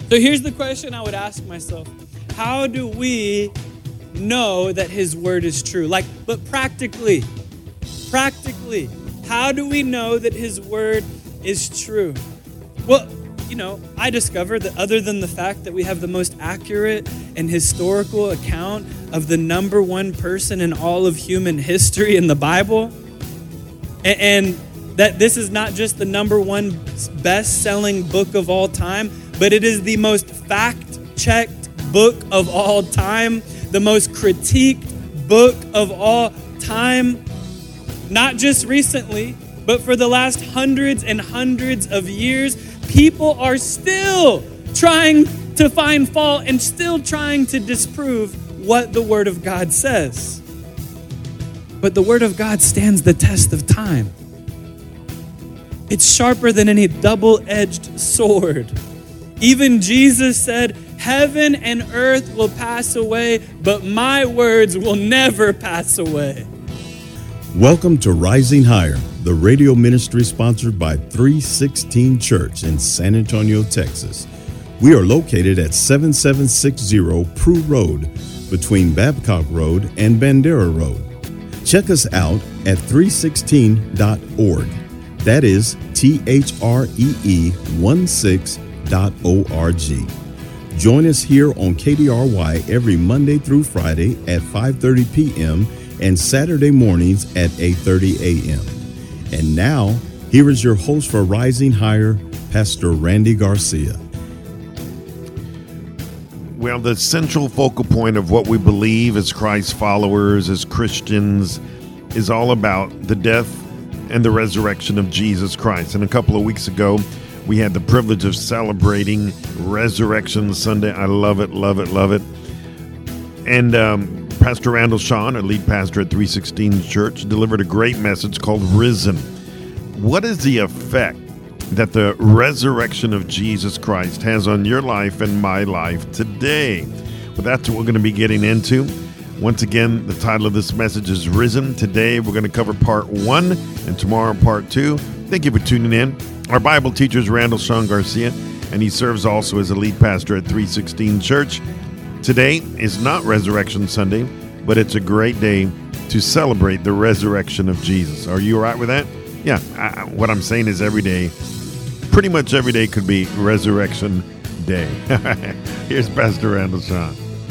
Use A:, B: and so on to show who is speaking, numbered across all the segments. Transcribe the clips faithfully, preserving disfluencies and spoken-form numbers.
A: So here's the question I would ask myself. How do we know that his word is true? Like, but practically, practically, how do we know that his word is true? Well, you know, I discovered that other than the fact that we have the most accurate and historical account of the number one person in all of human history in the Bible, and, and that this is not just the number one best-selling book of all time, but it is the most fact-checked book of all time, the most critiqued book of all time, not just recently, but for the last hundreds and hundreds of years. People are still trying to find fault and still trying to disprove what the Word of God says. But the Word of God stands the test of time. It's sharper than any double-edged sword. Even Jesus said, heaven and earth will pass away, but my words will never pass away.
B: Welcome to Rising Higher, the radio ministry sponsored by three sixteen Church in San Antonio, Texas. We are located at seventy-seven sixty Prue Road between Babcock Road and Bandera Road. Check us out at three sixteen dot org. That is T H R E E sixteen dot org. Join us here on K D R Y every Monday through Friday at five thirty p.m. and Saturday mornings at eight thirty a.m. And now, here is your host for Rising Higher, Pastor Randy Garcia.
C: Well, the central focal point of what we believe as Christ followers, as Christians, is all about the death and the resurrection of Jesus Christ. And a couple of weeks ago, we had the privilege of celebrating Resurrection Sunday. I love it, love it, love it. And um, Pastor Randall Shawn, our lead pastor at three sixteen Church, delivered a great message called Risen. What is the effect that the resurrection of Jesus Christ has on your life and my life today? Well, that's what we're going to be getting into. Once again, the title of this message is Risen. Today, we're going to cover part one, and tomorrow, part two. Thank you for tuning in. Our Bible teacher is Randall Shawn Garcia, and he serves also as a lead pastor at three sixteen Church. Today is not Resurrection Sunday, but it's a great day to celebrate the resurrection of Jesus. Are you all right with that? Yeah, I, what I'm saying is every day, pretty much every day could be Resurrection Day. Here's Pastor Randall Shawn.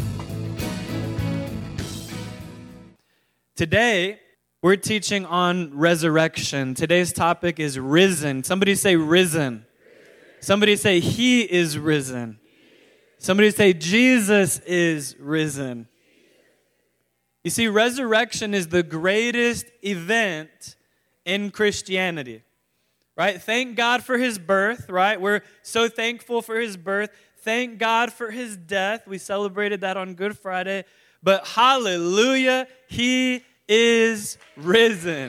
A: Today, we're teaching on resurrection. Today's topic is risen. Somebody say risen. Somebody say he is risen. Somebody say Jesus is risen. You see, resurrection is the greatest event in Christianity, right? Thank God for his birth, right? We're so thankful for his birth. Thank God for his death. We celebrated that on Good Friday. But hallelujah, he is risen.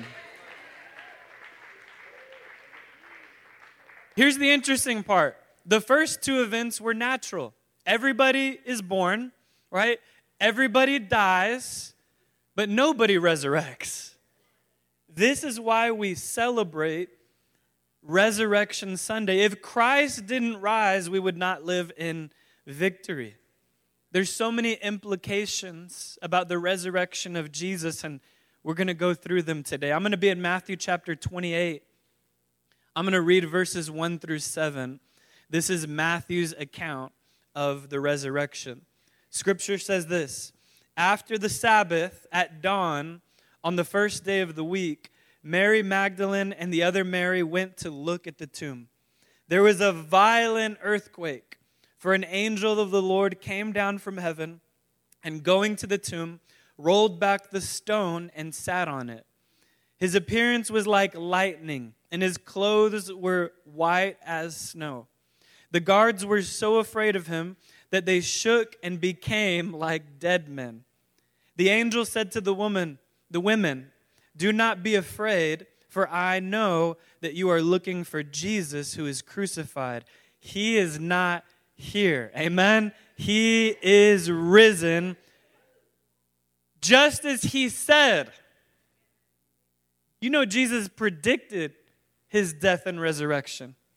A: Here's the interesting part. The first two events were natural. Everybody is born, right? Everybody dies, but nobody resurrects. This is why we celebrate Resurrection Sunday. If Christ didn't rise, we would not live in victory. There's so many implications about the resurrection of Jesus, and we're going to go through them today. I'm going to be in Matthew chapter twenty-eight. I'm going to read verses one through seven. This is Matthew's account of the resurrection. Scripture says this: after the Sabbath at dawn on the first day of the week, Mary Magdalene and the other Mary went to look at the tomb. There was a violent earthquake, for an angel of the Lord came down from heaven and, going to the tomb, rolled back the stone and sat on it. His appearance was like lightning, and his clothes were white as snow. The guards were so afraid of him that they shook and became like dead men. The angel said to the woman, the women, "Do not be afraid, for I know that you are looking for Jesus who is crucified. He is not here." Amen. He is risen, just as he said. You know, Jesus predicted his death and resurrection.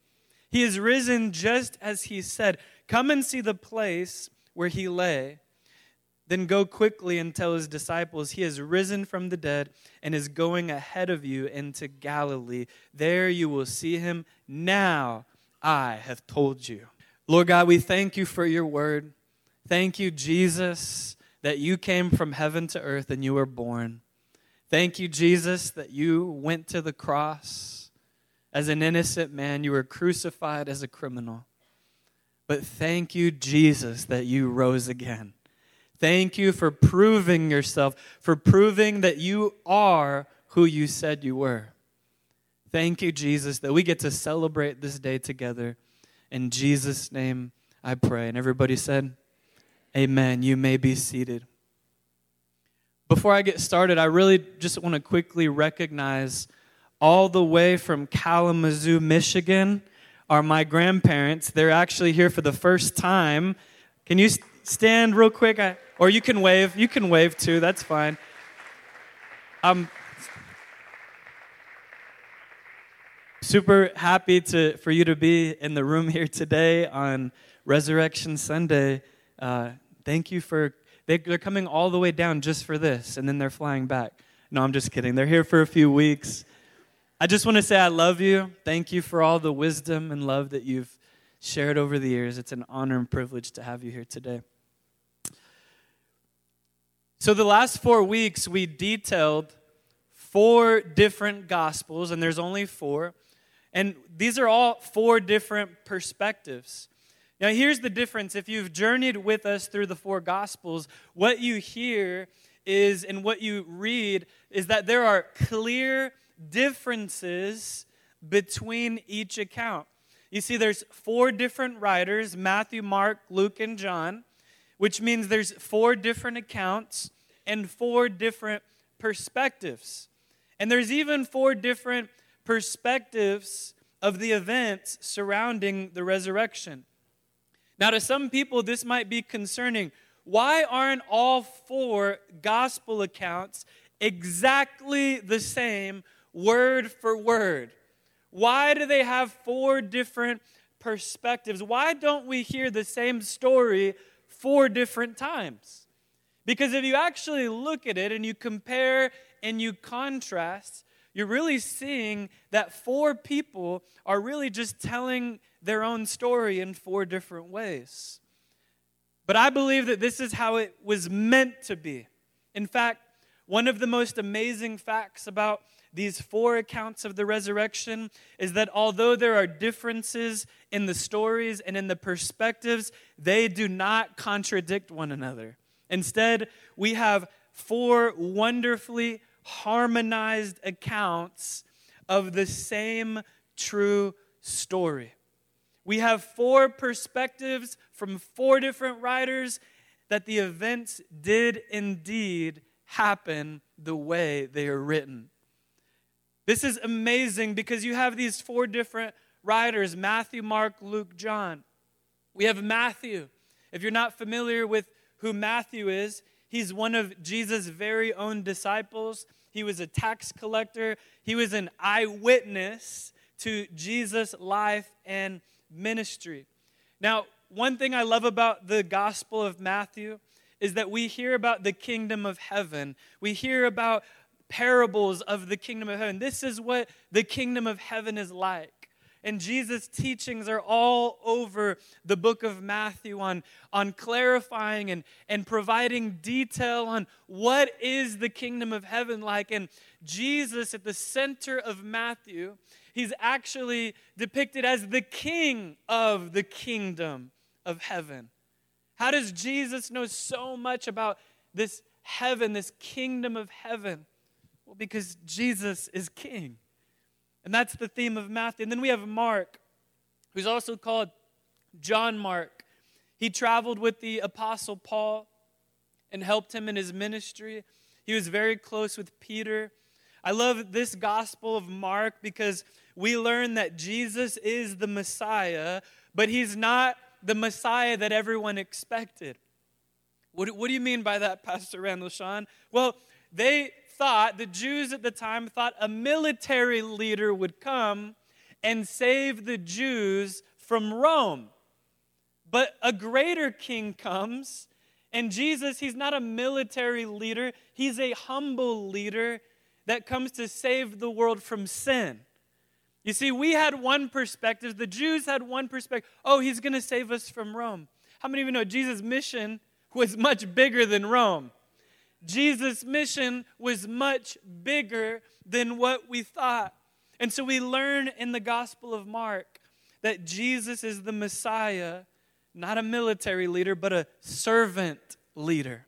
A: He is risen just as he said. Come and see the place where he lay. Then go quickly and tell his disciples, he has risen from the dead and is going ahead of you into Galilee. There you will see him. Now I have told you. Lord God, we thank you for your word. Thank you, Jesus, that you came from heaven to earth and you were born. Thank you, Jesus, that you went to the cross as an innocent man. You were crucified as a criminal. But thank you, Jesus, that you rose again. Thank you for proving yourself, for proving that you are who you said you were. Thank you, Jesus, that we get to celebrate this day together. In Jesus' name I pray. And everybody said, amen. You may be seated. Before I get started, I really just want to quickly recognize all the way from Kalamazoo, Michigan, are my grandparents. They're actually here for the first time. Can you stand real quick? I, or you can wave. You can wave too. That's fine. I'm super happy to for you to be in the room here today on Resurrection Sunday. Uh, thank you for, they, they're coming all the way down just for this, and then they're flying back. No, I'm just kidding. They're here for a few weeks. I just want to say I love you. Thank you for all the wisdom and love that you've shared over the years. It's an honor and privilege to have you here today. So the last four weeks, we detailed four different gospels, and there's only four. And these are all four different perspectives. Now, here's the difference. If you've journeyed with us through the four gospels, what you hear is, and what you read, is that there are clear differences between each account. You see, there's four different writers, Matthew, Mark, Luke, and John, which means there's four different accounts and four different perspectives. And there's even four different perspectives of the events surrounding the resurrection. Now, to some people, this might be concerning. Why aren't all four gospel accounts exactly the same, word for word? Why do they have four different perspectives? Why don't we hear the same story four different times? Because if you actually look at it and you compare and you contrast, you're really seeing that four people are really just telling their own story in four different ways. But I believe that this is how it was meant to be. In fact, one of the most amazing facts about these four accounts of the resurrection is that although there are differences in the stories and in the perspectives, they do not contradict one another. Instead, we have four wonderfully harmonized accounts of the same true story. We have four perspectives from four different writers that the events did indeed happen the way they are written. This is amazing because you have these four different writers, Matthew, Mark, Luke, John. We have Matthew. If you're not familiar with who Matthew is, he's one of Jesus' very own disciples. He was a tax collector. He was an eyewitness to Jesus' life and ministry. Now, one thing I love about the Gospel of Matthew is that we hear about the kingdom of heaven. We hear about parables of the kingdom of heaven. This is what the kingdom of heaven is like. And Jesus' teachings are all over the book of Matthew on, on clarifying and, and providing detail on what is the kingdom of heaven like. And Jesus, at the center of Matthew, he's actually depicted as the king of the kingdom of heaven. How does Jesus know so much about this heaven, this kingdom of heaven? Well, because Jesus is king. And that's the theme of Matthew. And then we have Mark, who's also called John Mark. He traveled with the Apostle Paul and helped him in his ministry. He was very close with Peter. I love this Gospel of Mark because we learn that Jesus is the Messiah, but he's not the Messiah that everyone expected. What, what do you mean by that, Pastor Randall Sean? Well, they thought, the Jews at the time thought a military leader would come and save the Jews from Rome. But a greater king comes, and Jesus, he's not a military leader. He's a humble leader that comes to save the world from sin. You see, we had one perspective. The Jews had one perspective. Oh, he's going to save us from Rome. How many of you know Jesus' mission was much bigger than Rome? Jesus' mission was much bigger than what we thought. And so we learn in the Gospel of Mark that Jesus is the Messiah, not a military leader, but a servant leader.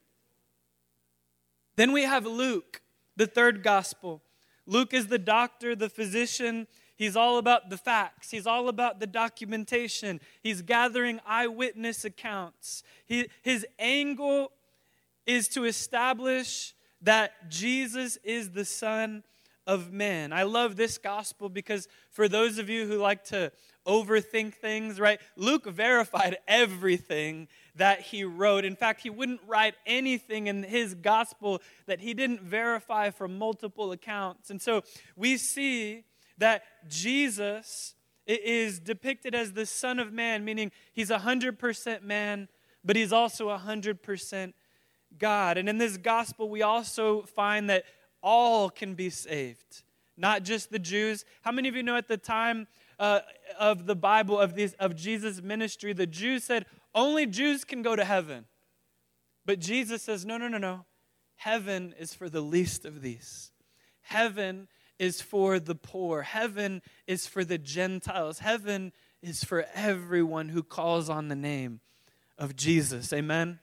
A: Then we have Luke, the third gospel. Luke is the doctor, the physician. He's all about the facts. He's all about the documentation. He's gathering eyewitness accounts. He, his angle is to establish that Jesus is the Son of Man. I love this gospel because for those of you who like to overthink things, right? Luke verified everything that he wrote. In fact, he wouldn't write anything in his gospel that he didn't verify from multiple accounts. And so we see that Jesus is depicted as the Son of Man, meaning he's one hundred percent man, but he's also one hundred percent God. And in this gospel, we also find that all can be saved, not just the Jews. How many of you know at the time uh, of the Bible, of, these, of Jesus' ministry, the Jews said, only Jews can go to heaven. But Jesus says, no, no, no, no. Heaven is for the least of these. Heaven is for the poor. Heaven is for the Gentiles. Heaven is for everyone who calls on the name of Jesus. Amen?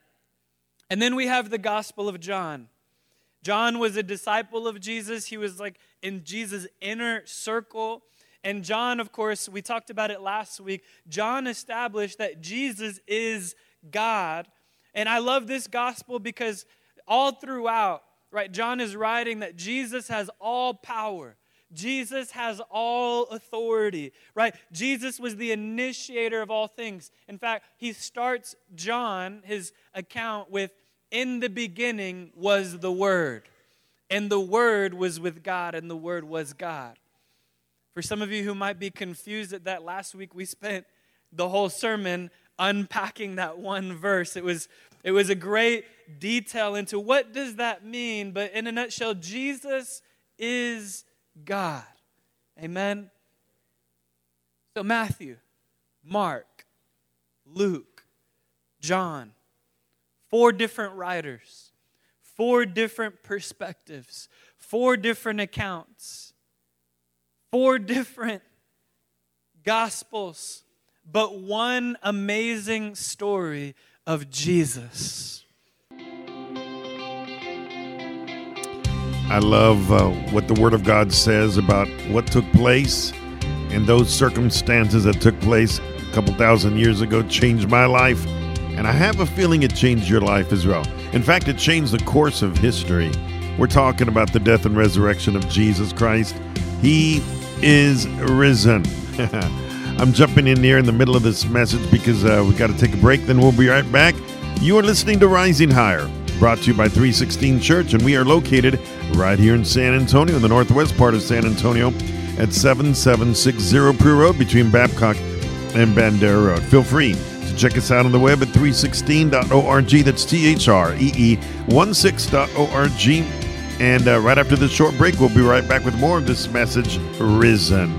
A: And then we have the Gospel of John. John was a disciple of Jesus. He was like in Jesus' inner circle. And John, of course, we talked about it last week. John established that Jesus is God. And I love this gospel because all throughout, right, John is writing that Jesus has all power. Jesus has all authority, right? Jesus was the initiator of all things. In fact, he starts John, his account, with, in the beginning was the Word. And the Word was with God, and the Word was God. For some of you who might be confused at that, last week we spent the whole sermon unpacking that one verse. It was, it was a great detail into what does that mean. But in a nutshell, Jesus is God. Amen? So Matthew, Mark, Luke, John, four different writers, four different perspectives, four different accounts, four different gospels, but one amazing story of Jesus.
C: I love uh, what the Word of God says about what took place and those circumstances that took place a couple thousand years ago changed my life. And I have a feeling it changed your life as well. In fact, it changed the course of history. We're talking about the death and resurrection of Jesus Christ. He is risen. I'm jumping in here in the middle of this message because uh, we got to take a break. Then we'll be right back. You are listening to Rising Higher, brought to you by three sixteen Church, and we are located right here in San Antonio, in the northwest part of San Antonio, at seven seven six zero Prue Road between Babcock and Bandera Road. Feel free to check us out on the web at three sixteen dot org. That's T H R E E sixteen dot org. And uh, right after this short break, we'll be right back with more of this message, Risen.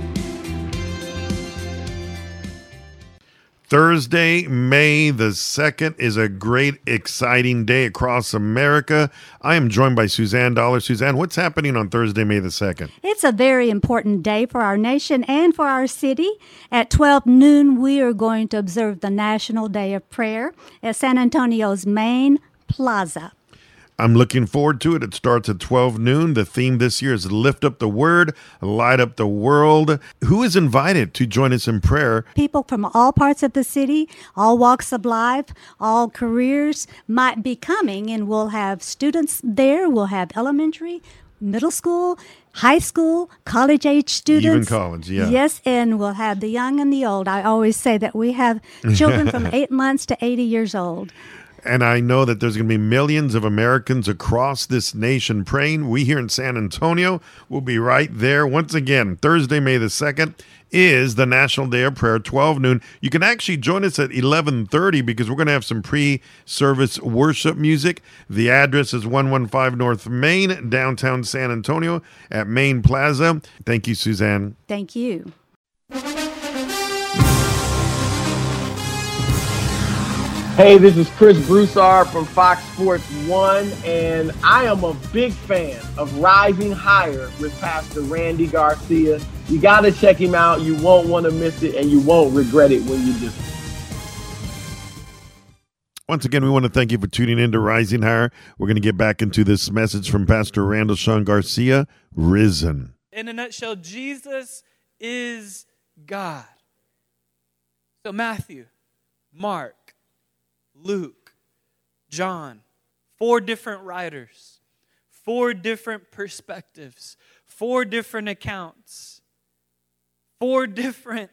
C: Thursday, May the second is a great, exciting day across America. I am joined by Suzanne Dollar. Suzanne, what's happening on Thursday, May the second?
D: It's a very important day for our nation and for our city. At twelve noon, we are going to observe the National Day of Prayer at San Antonio's main plaza.
C: I'm looking forward to it. It starts at twelve noon. The theme this year is Lift Up the Word, Light Up the World. Who is invited to join us in prayer?
D: People from all parts of the city, all walks of life, all careers might be coming, and we'll have students there. We'll have elementary, middle school, high school, college-age students.
C: Even college, yeah.
D: Yes, and we'll have the young and the old. I always say that we have children from eight months to eighty years old.
C: And I know that there's going to be millions of Americans across this nation praying. We here in San Antonio will be right there. Once again, Thursday, May the second is the National Day of Prayer, twelve noon. You can actually join us at eleven thirty because we're going to have some pre-service worship music. The address is one one five North Main, downtown San Antonio at Main Plaza. Thank you, Suzanne.
D: Thank you.
E: Hey, this is Chris Broussard from Fox Sports one, and I am a big fan of Rising Higher with Pastor Randy Garcia. You got to check him out. You won't want to miss it, and you won't regret it when you do.
C: Once again, we want to thank you for tuning in to Rising Higher. We're going to get back into this message from Pastor Randall Sean Garcia, Risen.
A: In a nutshell, Jesus is God. So Matthew, Mark, Luke, John, four different writers, four different perspectives, four different accounts, four different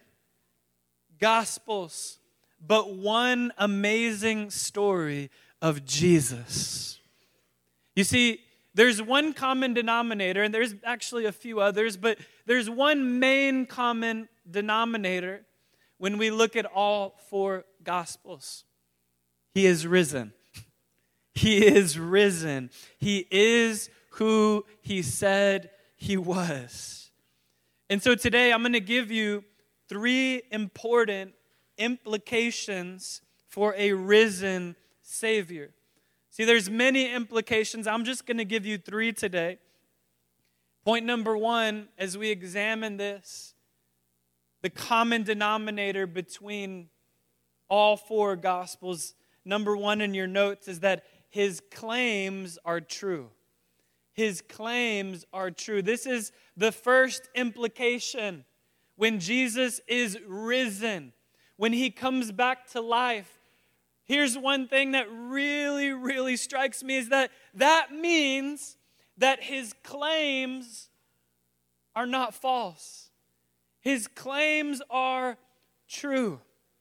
A: gospels, but one amazing story of Jesus. You see, there's one common denominator, and there's actually a few others, but there's one main common denominator when we look at all four gospels. He is risen. He is risen. He is who he said he was. And so today I'm going to give you three important implications for a risen Savior. See, there's many implications. I'm just going to give you three today. Point number one, as we examine this, the common denominator between all four gospels. Number one in your notes is that his claims are true. His claims are true. This is the first implication. When Jesus is risen, when he comes back to life, here's one thing that really, really strikes me is that that means that his claims are not false. His claims are true.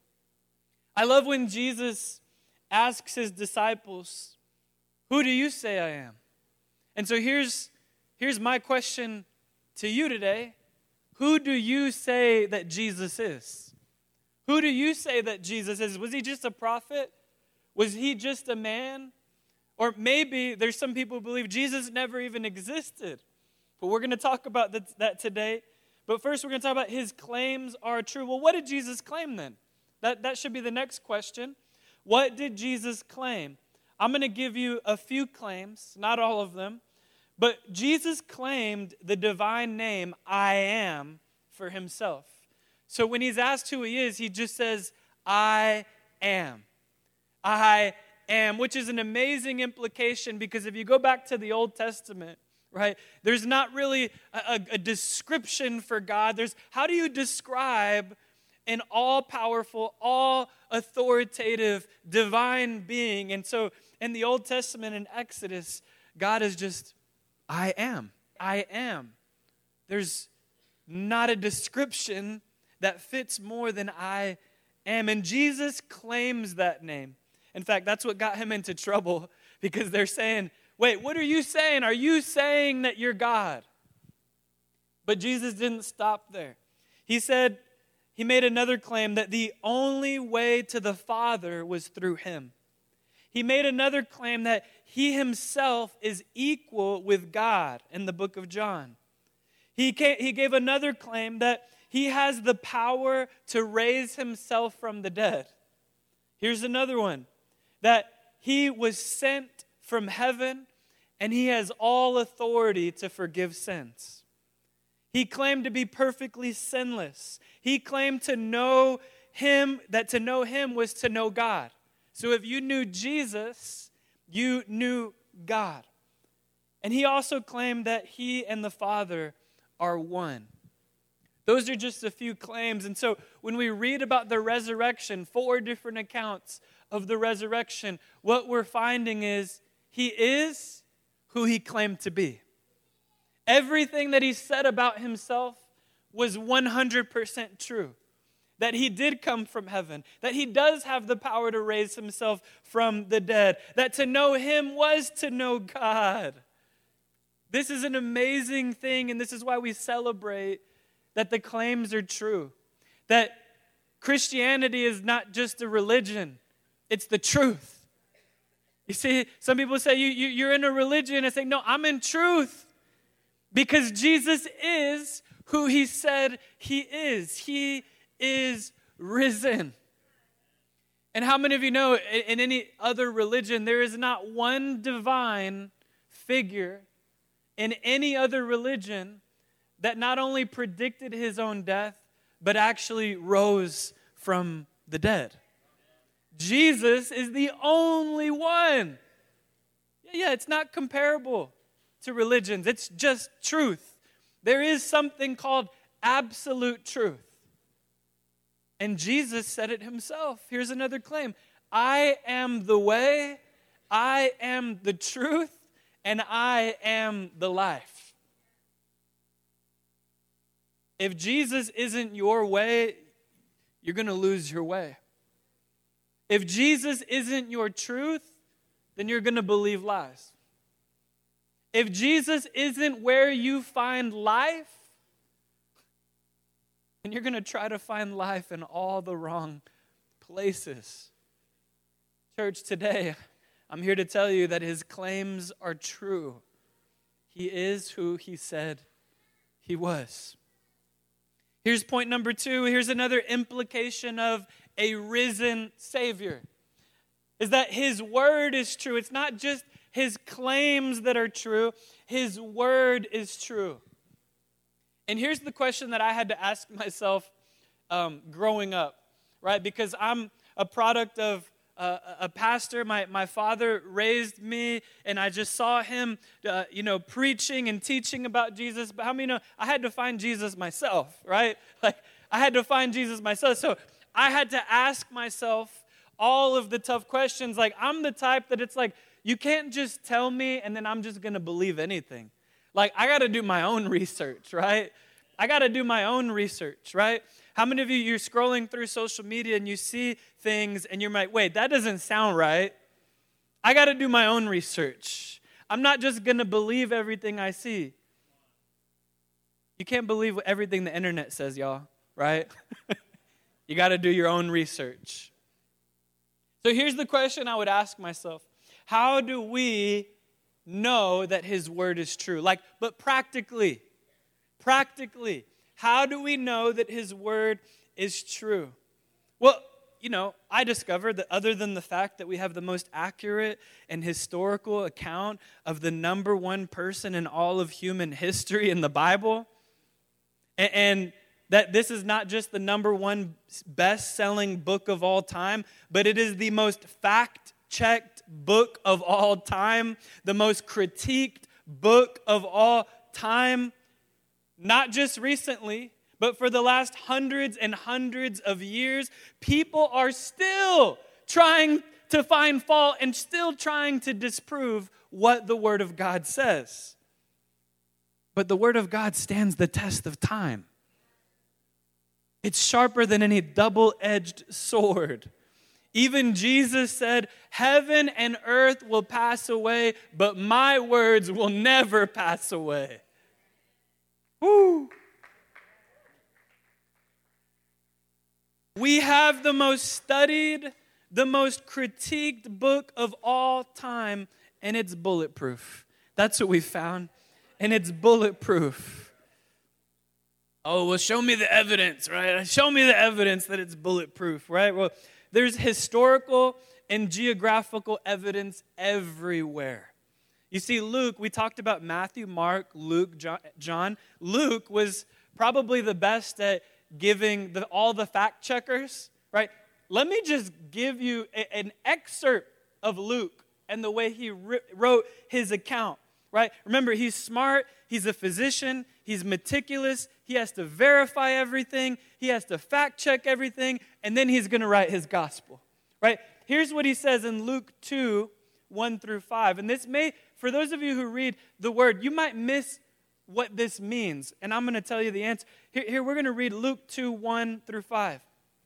A: I love when Jesus asks his disciples, who do you say I am? And so here's, here's my question to you today. Who do you say that Jesus is? Who do you say that Jesus is? Was he just a prophet? Was he just a man? Or maybe there's some people who believe Jesus never even existed. But we're going to talk about that, that today. But first we're going to talk about his claims are true. Well, what did Jesus claim then? That, that should be the next question. What did Jesus claim? I'm going to give you a few claims, not all of them, but Jesus claimed the divine name, I am, for himself. So when he's asked who he is, he just says, I am. I am, which is an amazing implication because if you go back to the Old Testament, right, there's not really a, a, a description for God. There's, how do you describe an all-powerful, all-authoritative, divine being? And so in the Old Testament, in Exodus, God is just, I am. I am. There's not a description that fits more than I am. And Jesus claims that name. In fact, that's what got him into trouble because they're saying, wait, what are you saying? Are you saying that you're God? But Jesus didn't stop there. He said, He made another claim that the only way to the Father was through him. He made another claim that he himself is equal with God in the book of John. He, came, he gave another claim that he has the power to raise himself from the dead. Here's another one, that he was sent from heaven and he has all authority to forgive sins. He claimed to be perfectly sinless. He claimed to know him, that to know him was to know God. So if you knew Jesus, you knew God. And he also claimed that he and the Father are one. Those are just a few claims. And so when we read about the resurrection, four different accounts of the resurrection, what we're finding is he is who he claimed to be. Everything that he said about himself was one hundred percent true. that he did come from heaven, that he does have the power to raise himself from the dead, that to know him was to know God. This is an amazing thing, and this is why we celebrate that the claims are true, that Christianity is not just a religion, it's the truth. You see, some people say, you, you, you're in a religion, and say, no, I'm in truth, because Jesus is who he said he is. He is risen. And how many of you know, in, in any other religion, there is not one divine figure in any other religion that not only predicted his own death, but actually rose from the dead. Jesus is the only one. Yeah, yeah, it's not comparable to religions. It's just truth. There is something called absolute truth. And Jesus said it himself. Here's another claim. I am the way, I am the truth, and I am the life. If Jesus isn't your way, you're going to lose your way. If Jesus isn't your truth, then you're going to believe lies. If Jesus isn't where you find life, then you're going to try to find life in all the wrong places. Church, today, I'm here to tell you that his claims are true. He is who he said he was. Here's point number two. Here's another implication of a risen Savior, is that his word is true. It's not just his claims that are true. His word is true. And here's the question that I had to ask myself um, growing up, right? Because I'm a product of uh, a pastor. My, my father raised me, and I just saw him, uh, you know, preaching and teaching about Jesus. But how many know I had to find Jesus myself, right? Like, I had to find Jesus myself. So I had to ask myself all of the tough questions. Like, I'm the type that it's like, you can't just tell me and then I'm just going to believe anything. Like, I got to do my own research, right? I got to do my own research, right? How many of you, you're scrolling through social media and you see things and you're like, wait, that doesn't sound right. I got to do my own research. I'm not just going to believe everything I see. You can't believe everything the internet says, y'all, right? You got to do your own research. So here's the question I would ask myself. How do we know that his word is true? Like, but practically, practically, how do we know that his word is true? Well, you know, I discovered that other than the fact that we have the most accurate and historical account of the number one person in all of human history in the Bible, and, and that this is not just the number one best-selling book of all time, but it is the most fact-checked book of all time, the most critiqued book of all time, not just recently, but for the last hundreds and hundreds of years. People are still trying to find fault and still trying to disprove what the Word of God says. But the Word of God stands the test of time. It's sharper than any double-edged sword. Even Jesus said, heaven and earth will pass away, but my words will never pass away. Woo! We have the most studied, the most critiqued book of all time, and it's bulletproof. That's what we found, and it's bulletproof. Oh, well, show me the evidence, right? Show me the evidence that it's bulletproof, right? Well, there's historical and geographical evidence everywhere. You see, Luke, we talked about Matthew, Mark, Luke, John. Luke was probably the best at giving the, all the fact checkers, right? Let me just give you a, an excerpt of Luke and the way he ri- wrote his account, right? Remember, he's smart, he's a physician, he's meticulous, he has to verify everything, he has to fact check everything, and then he's going to write his gospel, right? Here's what he says in Luke two, one through five. And this may, for those of you who read the word, you might miss what this means. And I'm going to tell you the answer. Here, here we're going to read Luke two, one through five.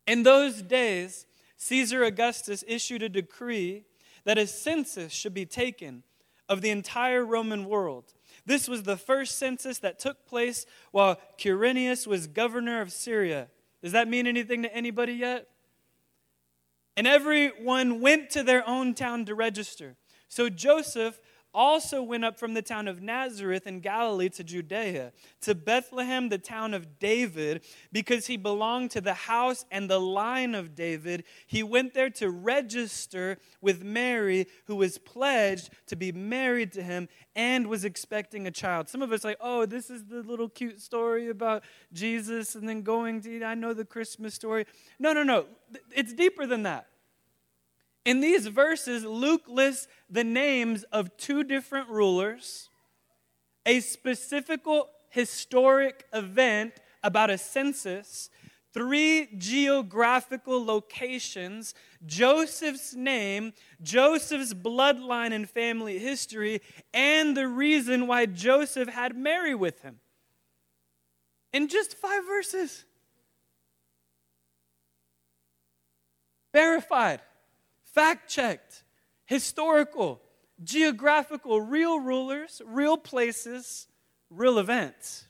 A: In those days, Caesar Augustus issued a decree that a census should be taken of the entire Roman world. This was the first census that took place while Quirinius was governor of Syria. Does that mean anything to anybody yet? And everyone went to their own town to register. So Joseph also went up from the town of Nazareth in Galilee to Judea, to Bethlehem, the town of David, because he belonged to the house and the line of David. He went there to register with Mary, who was pledged to be married to him and was expecting a child. Some of us are like, oh, this is the little cute story about Jesus and then going to, I know the Christmas story. No, no, no. It's deeper than that. In these verses, Luke lists the names of two different rulers, a specific historic event about a census, three geographical locations, Joseph's name, Joseph's bloodline and family history, and the reason why Joseph had Mary with him. In just five verses. Verified. Fact-checked, historical, geographical, real rulers, real places, real events.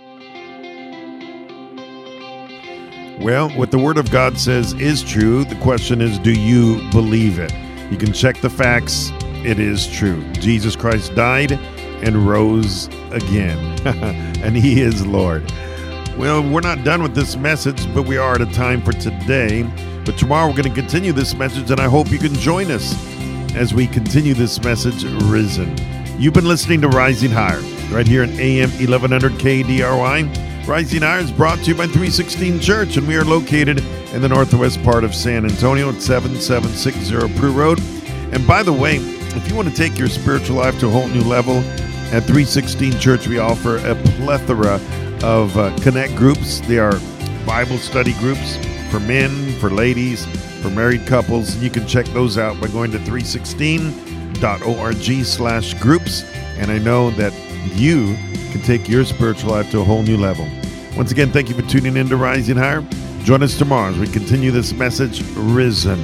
C: Well, what the Word of God says is true. The question is, do you believe it? You can check the facts. It is true. Jesus Christ died and rose again. And He is Lord. Well, we're not done with this message, but we are at a time for today. But tomorrow we're going to continue this message, and I hope you can join us as we continue this message, Risen. You've been listening to Rising Higher, right here at A M eleven hundred K D R Y. Rising Higher is brought to you by three sixteen Church, and we are located in the northwest part of San Antonio at seven seven six zero Prue Road. And by the way, if you want to take your spiritual life to a whole new level, at three sixteen Church we offer a plethora of uh, connect groups. They are Bible study groups for men, for ladies, for married couples. And you can check those out by going to three sixteen dot org slash groups. And I know that you can take your spiritual life to a whole new level. Once again, thank you for tuning in to Rising Higher. Join us tomorrow as we continue this message, Risen.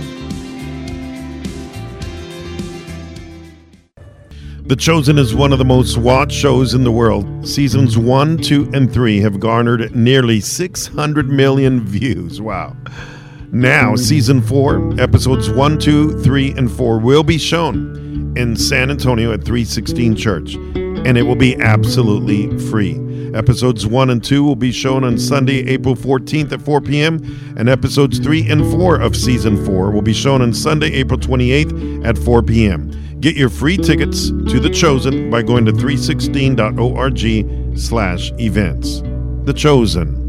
C: The Chosen is one of the most watched shows in the world. Seasons one, two, and three have garnered nearly six hundred million views. Wow. Now, season four, episodes one, two, three, and four will be shown in San Antonio at three sixteen Church, and it will be absolutely free. Episodes one and two will be shown on Sunday, April fourteenth at four p.m., and episodes three and four of season four will be shown on Sunday, April twenty-eighth at four p.m. Get your free tickets to The Chosen by going to three sixteen dot org slash events. The Chosen.